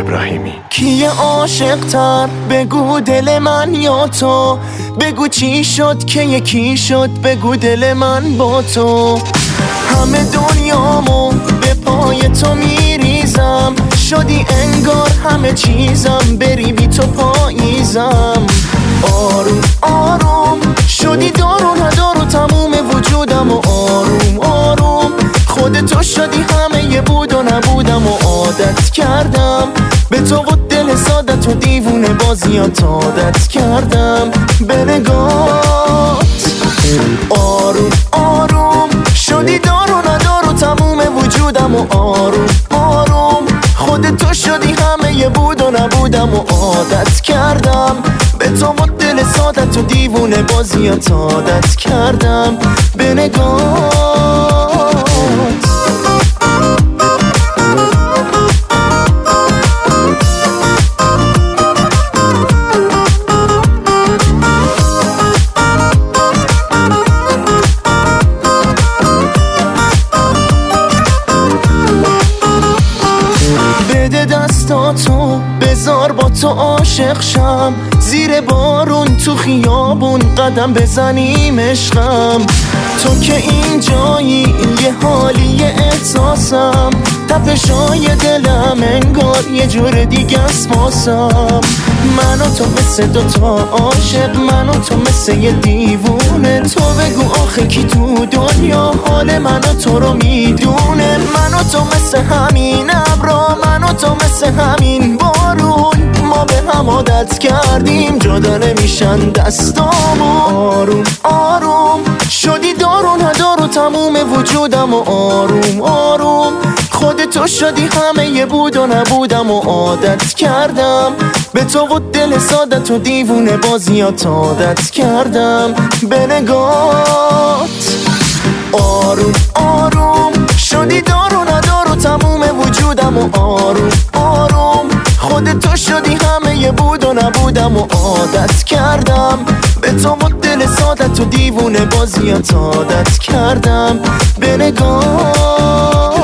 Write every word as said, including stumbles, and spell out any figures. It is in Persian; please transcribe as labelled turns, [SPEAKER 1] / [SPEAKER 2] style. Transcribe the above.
[SPEAKER 1] ابراهیمی.
[SPEAKER 2] کیه عاشق تر بگو دل من یا تو؟ بگو چی شد که یکی شد بگو دل من با تو. همه دنیامو به پای تو میریزم، شدی انگار همه چیزم، بری بی تو پاییزم. آروم آروم شدی دارو ندارو تموم وجودم، و آروم آروم خودتو شدی همه یه بود و نبودم، و عادت کردم به تو و دل سادت و دیوونه بازیات عادت کردم به نگات. آروم آروم شدی دارو ندارو تموم وجودم، و آروم آروم خودتو شدی همه یه بود و نبودم، و عادت کردم به تو و دل سادت و دیوونه بازیات عادت کردم به نگات. بده دستاتو بذار با تو عاشق شم، زیر بارون تو خیابون قدم بزنیم عشقم. تو که این جایی یه حالی یه احساسم، تپشای دلم انگار یه جور دیگه است واسم. من و تو مثل دوتا عاشق، من و تو مثل یه دیوونه. تو بگو آخه کی تو دنیا حال من و تو رو میدونه؟ من و تو مثل همین ابرا، من و تو مثل همین بارون، ما به هم عادت کردیم جدا نمیشن دستامون. آروم آروم شدی دارو ندارو تموم وجودم، و آروم آروم خودتو شدی همه یه بود و نبودم، و عادت کردم به تو و دل سادت و دیوونه بازیات عادت کردم به نگات. آروم آروم شدی دارو ندارو تموم وجودم، و آروم آروم خودتو شدی همه یه بود و نبودم، و عادت کردم به تو و دل سادت و دیوونه بازیات عادت کردم به نگات.